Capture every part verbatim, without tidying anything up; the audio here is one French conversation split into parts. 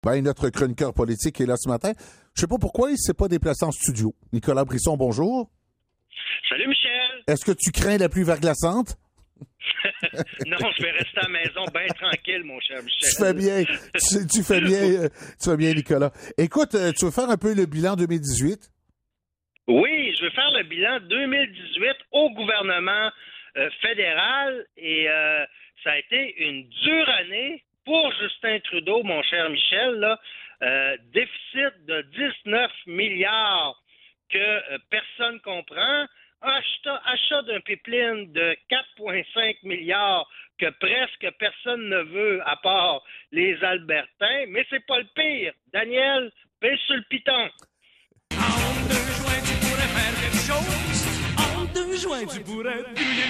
Ben, notre chroniqueur politique est là ce matin. Je sais pas pourquoi il ne s'est pas déplacé en studio. Nicolas Brisson, bonjour. Salut Michel. Est-ce que tu crains la pluie verglaçante? Non, je vais rester à la maison bien tranquille, mon cher Michel. Tu fais bien. Tu, tu fais bien, tu fais bien, Nicolas. Écoute, tu veux faire un peu le bilan deux mille dix-huit? Oui, je veux faire le bilan deux mille dix-huit au gouvernement euh, fédéral et euh, ça a été une dure année pour Justin Trudeau, mon cher Michel. Là, euh, déficit de dix-neuf milliards que euh, personne comprend. Achat, achat d'un pipeline de quatre virgule cinq milliards que presque personne ne veut à part les Albertains. Mais c'est pas le pire. Daniel, pèse sur le piton. En deux joints, tu pourrais faire quelque chose. En deux joints, tu pourrais...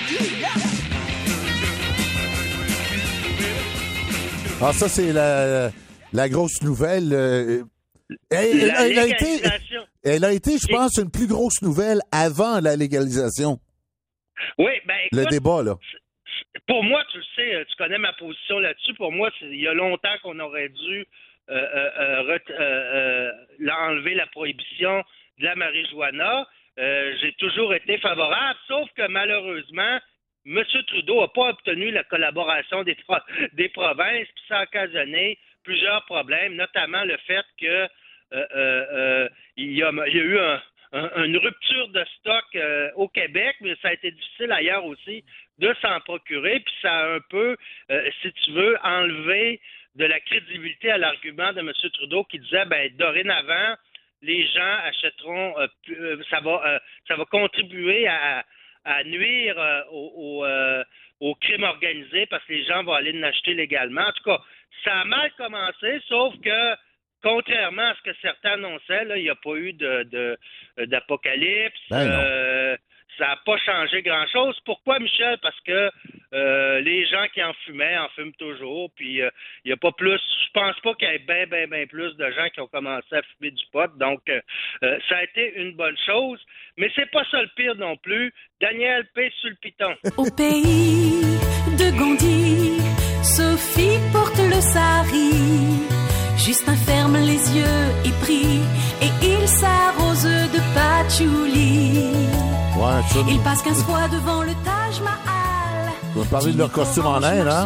Ah, ça, c'est la, la grosse nouvelle. Euh, elle, La elle, elle, a été, légalisation. elle a été, je pense, une plus grosse nouvelle avant la légalisation. Oui, ben écoute, Le débat, là. Pour moi, tu le sais, tu connais ma position là-dessus. Pour moi, c'est, il y a longtemps qu'on aurait dû euh, euh, ret- euh, euh, enlever la prohibition de la marijuana. Euh, j'ai toujours été favorable, sauf que malheureusement, M. Trudeau n'a pas obtenu la collaboration des, pro- des provinces, puis ça a occasionné plusieurs problèmes, notamment le fait que euh, euh, euh, il, y a, il y a eu un, un, une rupture de stock euh, au Québec, mais ça a été difficile ailleurs aussi de s'en procurer, puis ça a un peu, euh, si tu veux, enlevé de la crédibilité à l'argument de M. Trudeau qui disait, ben dorénavant, les gens achèteront, euh, euh, ça va, euh, ça va contribuer à, à nuire euh, au, au, euh, au crime organisé parce que les gens vont aller l'acheter légalement. En tout cas, ça a mal commencé, sauf que contrairement à ce que certains annonçaient, là, il n'y a pas eu de, de d'apocalypse. Ben non. Euh, ça n'a pas changé grand-chose. Pourquoi, Michel? Parce que euh, les gens qui en fumaient en fument toujours. Puis il euh, n'y a pas plus. Je pense pas qu'il y ait bien, bien, bien plus de gens qui ont commencé à fumer du pot. Donc, euh, euh, ça a été une bonne chose. Mais c'est pas ça le pire non plus. Daniel, pèse sur le piton. Au pays de Gandhi, Sophie porte le sari. Justin ferme les yeux et prie, et il s'arrose de patchouli. Ouais, ça, Il passe quinze fois devant le Taj Mahal. on va parler de leur costume en Inde, hein?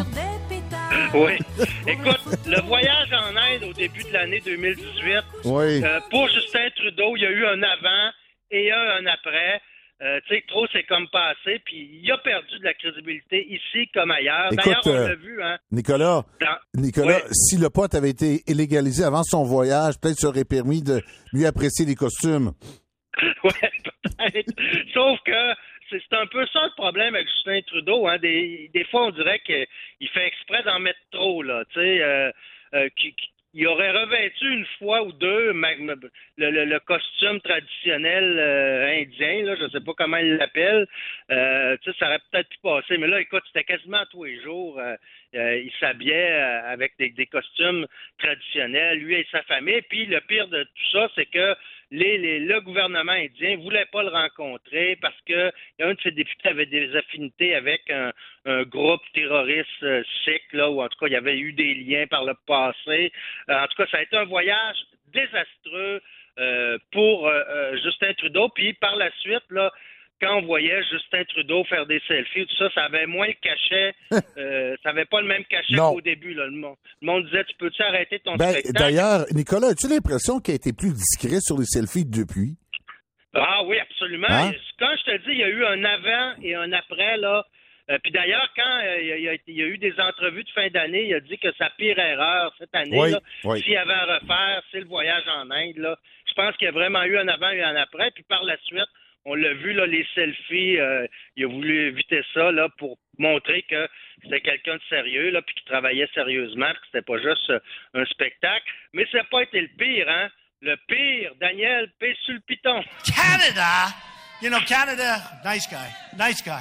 Oui. Écoute, le voyage en Inde au début de l'année deux mille dix-huit, Oui. euh, pour Justin Trudeau, il y a eu un avant et un, un après. Euh, tu sais, trop c'est comme passé, puis il a perdu de la crédibilité ici comme ailleurs. Écoute, D'ailleurs, on euh, l'a vu, hein. Nicolas, Dans- Nicolas, Ouais. si le pot avait été illégalisé avant son voyage, peut-être ça aurait permis de mieux apprécier les costumes. Ouais, peut-être. Sauf que c'est, c'est un peu ça le problème avec Justin Trudeau. Hein. Des, des fois, on dirait qu'il fait exprès d'en mettre trop, là. Tu sais, euh, euh, qu'il, qu'il aurait revêtu une fois ou deux ma- ma- le, le, le costume traditionnel euh, indien, là, je sais pas comment il l'appelle. Euh, tu sais, ça aurait peut-être pu passer. Mais là, écoute, c'était quasiment tous les jours. Euh, euh, il s'habillait euh, avec des, des costumes traditionnels, lui et sa famille. Puis le pire de tout ça, c'est que Les, les, le gouvernement indien voulait pas le rencontrer parce que un de ses députés avait des affinités avec un, un groupe terroriste euh, sikh, là, ou en tout cas, il y avait eu des liens par le passé. Euh, en tout cas, ça a été un voyage désastreux euh, pour euh, euh, Justin Trudeau. Puis par la suite, là, quand on voyait Justin Trudeau faire des selfies, tout ça, ça avait moins le cachet, euh, ça avait pas le même cachet Non. qu'au début. Là. Le, monde, le monde disait, tu peux-tu arrêter ton Ben, spectacle? d'ailleurs, Nicolas, as-tu l'impression qu'il a été plus discret sur les selfies depuis? Ah oui, absolument. Hein? Quand je te dis, il y a eu un avant et un après, là. Euh, puis d'ailleurs, quand euh, il, y a, il y a eu des entrevues de fin d'année, il a dit que sa pire erreur cette année, Oui, là, oui. s'il y avait à refaire, c'est le voyage en Inde. Là. Je pense qu'il y a vraiment eu un avant et un après. Puis par la suite, on l'a vu, là, les selfies, euh, il a voulu éviter ça là, pour montrer que c'était quelqu'un de sérieux, là, puis qui travaillait sérieusement, puis que c'était pas juste euh, un spectacle. Mais ça n'a pas été le pire, hein? Le pire, Daniel, pèse sur le piton. Canada, you know, Canada, nice guy, nice guy.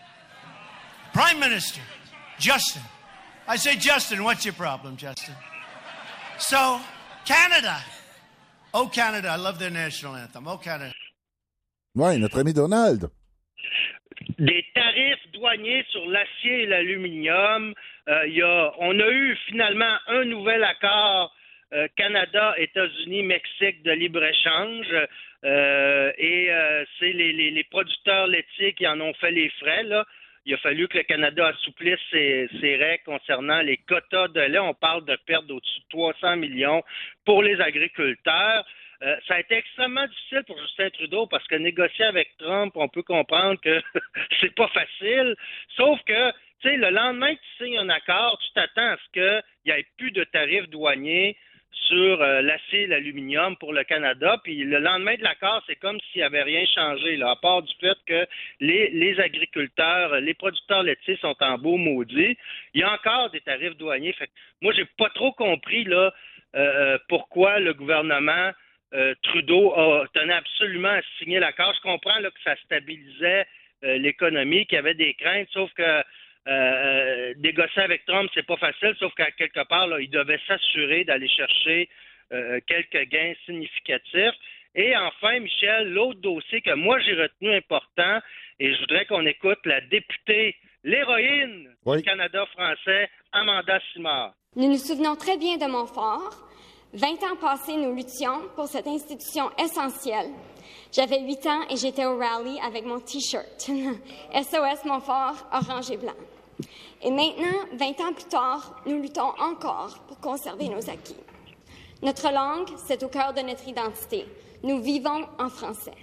Prime Minister, Justin. I say, Justin, what's your problem, Justin? So, Canada. Oh, Canada, I love their national anthem. Oh, Canada. Oui, notre ami Donald. Des tarifs douaniers sur l'acier et l'aluminium. Euh, il y a, on a eu finalement un nouvel accord euh, Canada, États-Unis, Mexique de libre-échange. Euh, et euh, c'est les, les, les producteurs laitiers qui en ont fait les frais, là. Il a fallu que le Canada assouplisse ses, ses règles concernant les quotas de lait. On parle de perte d'au-dessus de trois cents millions pour les agriculteurs. Euh, ça a été extrêmement difficile pour Justin Trudeau parce que négocier avec Trump, on peut comprendre que c'est pas facile. Sauf que, tu sais, le lendemain que tu signes un accord, tu t'attends à ce qu'il n'y ait plus de tarifs douaniers sur euh, l'acier et l'aluminium pour le Canada. Puis le lendemain de l'accord, c'est comme s'il n'y avait rien changé, là, à part du fait que les, les agriculteurs, les producteurs laitiers sont en beau maudit. Il y a encore des tarifs douaniers. Fait que moi, j'ai pas trop compris là euh, pourquoi le gouvernement euh, Trudeau a, tenait absolument à signer l'accord. Je comprends là, que ça stabilisait euh, l'économie, qu'il y avait des craintes, sauf que Euh, négocier avec Trump, c'est pas facile, sauf qu'à quelque part, là, il devait s'assurer d'aller chercher euh, quelques gains significatifs. Et enfin, Michel, l'autre dossier que moi j'ai retenu important, et je voudrais qu'on écoute la députée, l'héroïne oui. du Canada français, Amanda Simard. Nous nous souvenons très bien de Montfort. Vingt ans passés, nous luttions pour cette institution essentielle. J'avais huit ans et j'étais au rallye avec mon T-shirt. S O S Montfort, orange et blanc. Et maintenant, vingt ans plus tard, nous luttons encore pour conserver nos acquis. Notre langue, c'est au cœur de notre identité. Nous vivons en français.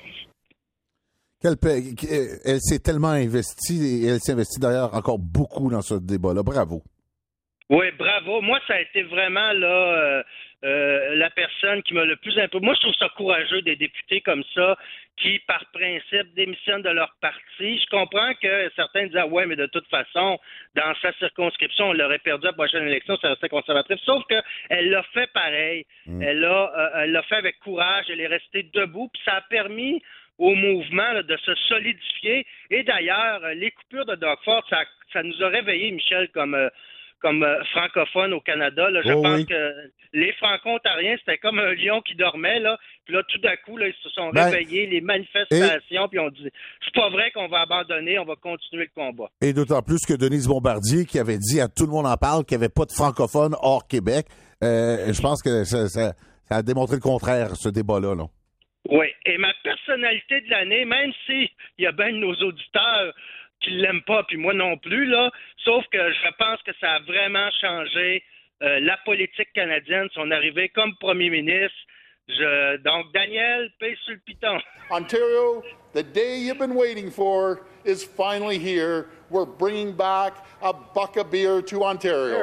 Quelle paix. Elle s'est tellement investie et elle s'est investie d'ailleurs encore beaucoup dans ce débat-là. Bravo. Oui, bravo. Moi, ça a été vraiment là euh, euh, la personne qui m'a le plus imposé. Moi, je trouve ça courageux des députés comme ça qui, par principe, démissionnent de leur parti. Je comprends que certains disent « Ouais, mais de toute façon, dans sa circonscription, on l'aurait perdu à la prochaine élection, ça restait conservatrice. » Sauf qu'elle l'a fait pareil. Mmh. Elle l'a euh, elle l'a fait avec courage. Elle est restée debout. Puis ça a permis au mouvement là, de se solidifier. Et d'ailleurs, les coupures de Doug Ford, ça, ça nous a réveillés, Michel, comme... Euh, comme euh, francophone au Canada. Là, je oh, pense oui. que les franco-ontariens, c'était comme un lion qui dormait, là. Puis là, tout d'un coup, là, ils se sont ben, réveillés, les manifestations, et... puis on dit, c'est pas vrai qu'on va abandonner, on va continuer le combat. Et d'autant plus que Denise Bombardier, qui avait dit à tout le monde en parle qu'il n'y avait pas de francophones hors Québec, euh, je pense que ça, ça, ça a démontré le contraire, ce débat-là, là. Oui, et ma personnalité de l'année, même s'il y a bien de nos auditeurs qui ne l'aiment pas, puis moi non plus, là. Sauf que je pense que ça a vraiment changé euh, la politique canadienne, son arrivée comme premier ministre. Je, donc, Daniel, paye sur le piton. Ontario, the day you've been waiting for is finally here. We're bringing back a buck of beer to Ontario.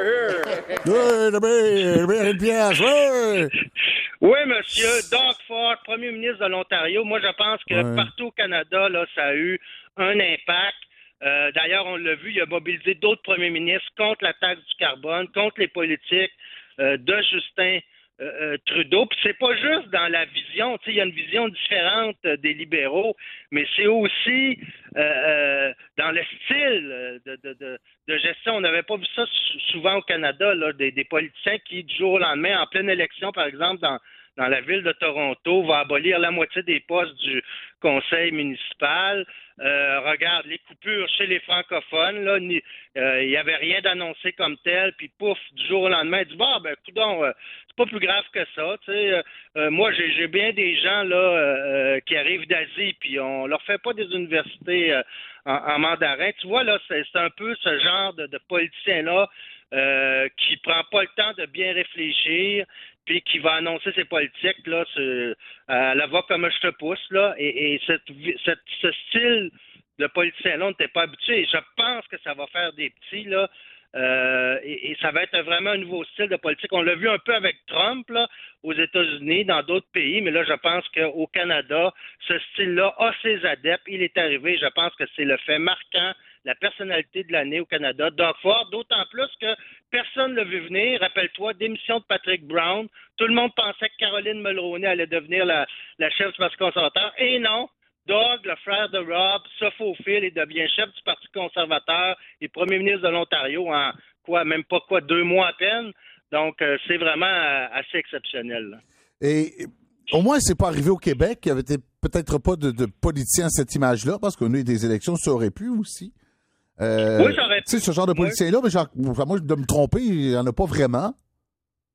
Oui, le beer, le beer, une pièce, oui! Oui, monsieur. Doug Ford, premier ministre de l'Ontario. Moi, je pense que ouais. partout au Canada, là, ça a eu un impact. Euh, d'ailleurs, on l'a vu, il a mobilisé d'autres premiers ministres contre la taxe du carbone, contre les politiques euh, de Justin euh, euh, Trudeau. Puis c'est pas juste dans la vision, tu sais, il y a une vision différente euh, des libéraux, mais c'est aussi euh, euh, dans le style de, de, de, de gestion. On n'avait pas vu ça souvent au Canada, là, des, des politiciens qui, du jour au lendemain, en pleine élection, par exemple, dans dans la ville de Toronto, va abolir la moitié des postes du conseil municipal. Euh, regarde, les coupures chez les francophones, là, il euh, n'y avait rien d'annoncé comme tel, puis pouf, du jour au lendemain, il dit, bah, ben, coudonc, euh, c'est pas plus grave que ça, tu sais. Euh, moi, j'ai, j'ai bien des gens, là, euh, qui arrivent d'Asie, puis on leur fait pas des universités euh, en, en mandarin. Tu vois, là, c'est, c'est un peu ce genre de, de politicien-là euh, qui prend pas le temps de bien réfléchir, puis qui va annoncer ses politiques, là, ce, à la voix comme je te pousse, là, et, et cette, cette, ce style de politicien-là, on n'était pas habitué. Je pense que ça va faire des petits, là, euh, et, et ça va être vraiment un nouveau style de politique. On l'a vu un peu avec Trump, là, aux États-Unis, dans d'autres pays, mais là, je pense qu'au Canada, ce style-là a ses adeptes. Il est arrivé, je pense que c'est le fait marquant, la personnalité de l'année au Canada. Doug Ford, d'autant plus que personne ne l'a vu venir. Rappelle-toi, démission de Patrick Brown. Tout le monde pensait que Caroline Mulroney allait devenir la, la chef du Parti conservateur. Et non, Doug, le frère de Rob, se faufile et devient chef du Parti conservateur et premier ministre de l'Ontario en quoi, même pas quoi, deux mois à peine. Donc, euh, c'est vraiment euh, assez exceptionnel, là. Et au moins, c'est pas arrivé au Québec. Il y avait peut-être pas de, de politicien à cette image-là, parce qu'on a eu des élections, ça aurait pu aussi. Euh, oui, ça aurait pu. Tu sais, ce genre de politicien-là, oui. mais genre, moi, de me tromper, il n'y en a pas vraiment.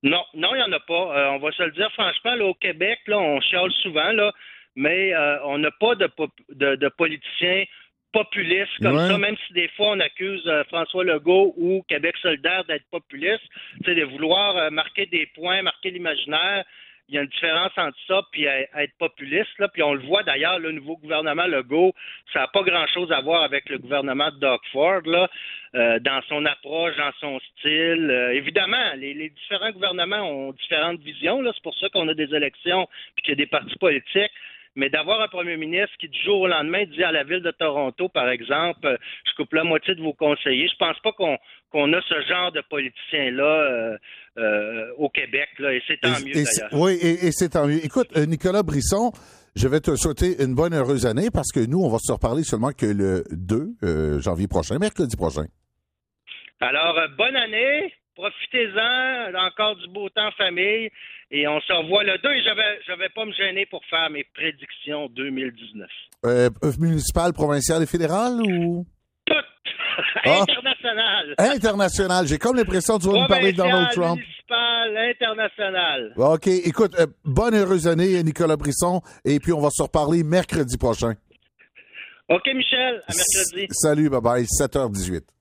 Non, non, il n'y en a pas. Euh, on va se le dire franchement, là, au Québec, là, on chiale souvent, là, mais euh, on n'a pas de, pop- de, de politiciens populistes comme ouais. ça, même si des fois on accuse euh, François Legault ou Québec solidaire d'être populiste, de vouloir euh, marquer des points, marquer l'imaginaire. Il y a une différence entre ça puis être populiste. Là. Puis on le voit d'ailleurs, le nouveau gouvernement Legault, ça n'a pas grand-chose à voir avec le gouvernement de Doug Ford, là, euh, dans son approche, dans son style. Euh, évidemment, les, les différents gouvernements ont différentes visions. Là. C'est pour ça qu'on a des élections puis qu'il y a des partis politiques. Mais d'avoir un premier ministre qui, du jour au lendemain, dit à la ville de Toronto, par exemple, euh, je coupe la moitié de vos conseillers, je pense pas qu'on qu'on a ce genre de politiciens-là euh, euh, au Québec, là, et c'est tant et, mieux, et d'ailleurs. Oui, et, et c'est tant mieux. Écoute, Nicolas Brisson, je vais te souhaiter une bonne heureuse année parce que nous, on va se reparler seulement que le deux euh, janvier prochain, mercredi prochain. Alors, euh, bonne année, profitez-en, encore du beau temps en famille, et on se revoit le deux, et je vais, je vais pas me gêner pour faire mes prédictions deux mille dix-neuf. Euh, municipal, provincial et fédéral ou? Toutes! Ah. International! International. J'ai comme l'impression que tu vas nous parler de Donald Trump. Municipal, international. OK. Écoute, euh, bonne heureuse année, Nicolas Brisson. Et puis, on va se reparler mercredi prochain. OK, Michel. À mercredi. S- salut, bye-bye. sept heures dix-huit.